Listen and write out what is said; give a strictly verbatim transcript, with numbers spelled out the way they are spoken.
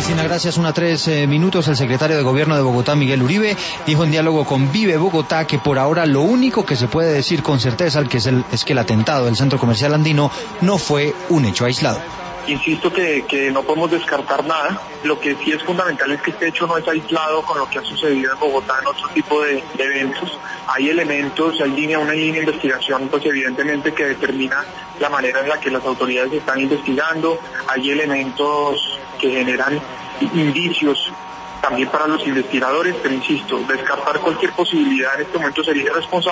Cristina, gracias. Una tres eh, minutos. El secretario de Gobierno de Bogotá, Miguel Uribe, dijo en diálogo con Vive Bogotá que por ahora lo único que se puede decir con certeza que es, el, es que el atentado del Centro Comercial Andino no fue un hecho aislado. Insisto que, que no podemos descartar nada. Lo que sí es fundamental es que este hecho no es aislado con lo que ha sucedido en Bogotá en otro tipo de, de eventos. Hay elementos, hay línea, una línea de investigación, pues evidentemente que determina la manera en la que las autoridades están investigando. Hay elementos que generan indicios también para los investigadores, pero insisto, descartar cualquier posibilidad en este momento sería irresponsable.